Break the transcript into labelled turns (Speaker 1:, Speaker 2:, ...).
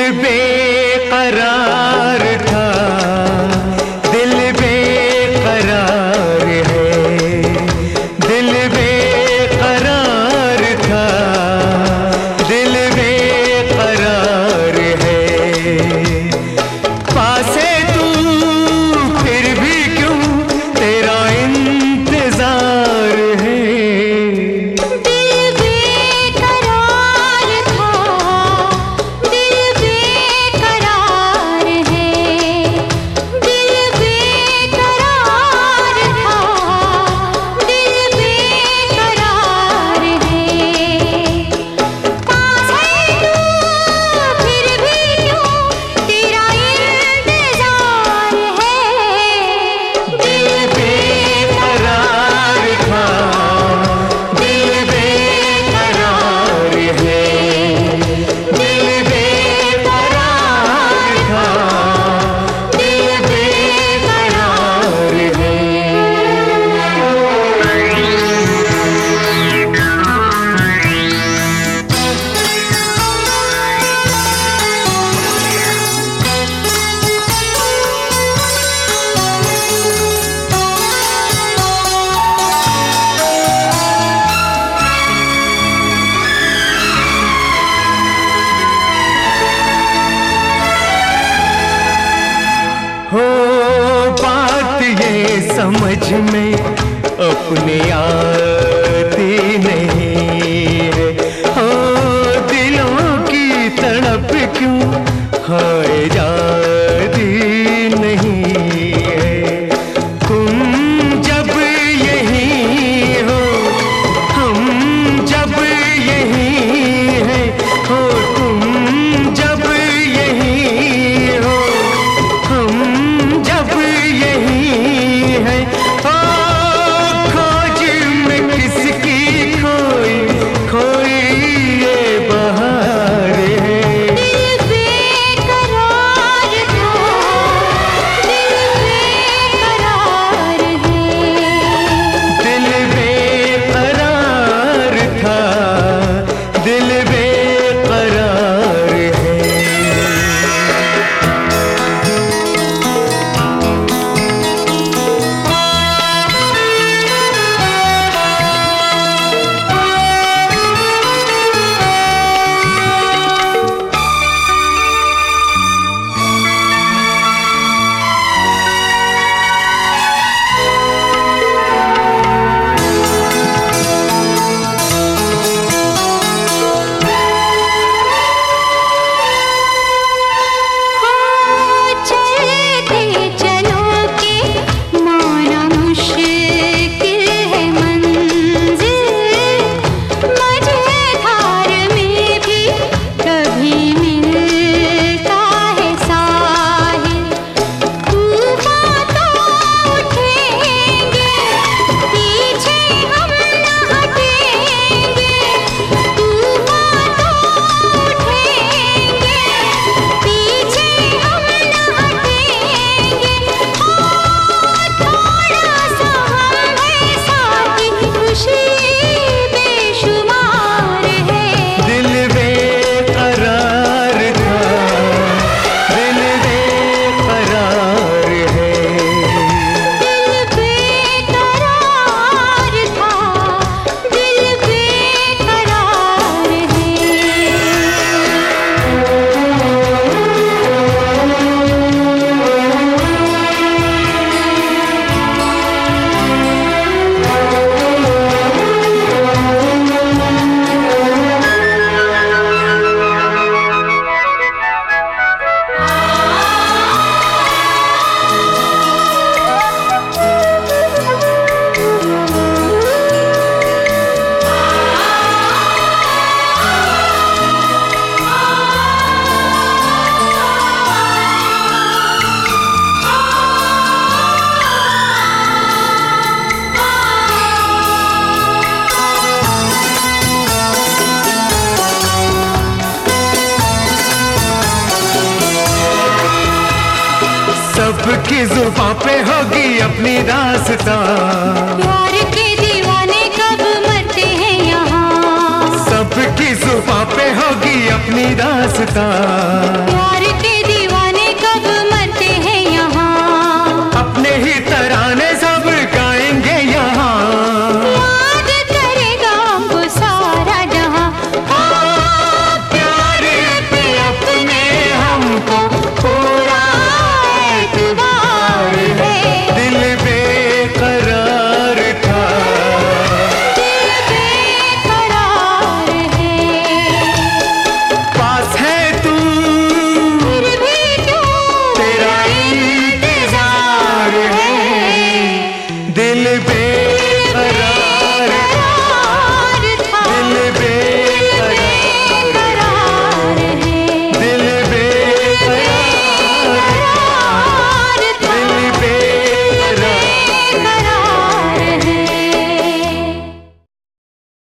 Speaker 1: बेकरार था, दिल बेकरार है, दिल बेकरार था, दिल बेकरार है। पास है तू फिर भी क्यों तेरा इंतजार है। हो बात ये समझ में अपने आती नहीं है, हो दिलों की तड़प क्यों हाय जाती नहीं है। तुम जब यहीं हो हम जब यहीं हैं, हो तुम जब यहीं हो हम जब यहीं हैं। ओ खोज में किसकी खोई खोई ये बहार है।
Speaker 2: दिल बेकरार था, दिल बेकरार है।
Speaker 1: दिल बेकरार था, दिल बेकरार है। सबकी जुबां पे होगी अपनी दास्तां,
Speaker 2: प्यार के दीवाने कब मरते हैं यहाँ।
Speaker 1: सबकी जुबां पे होगी अपनी दास्तां।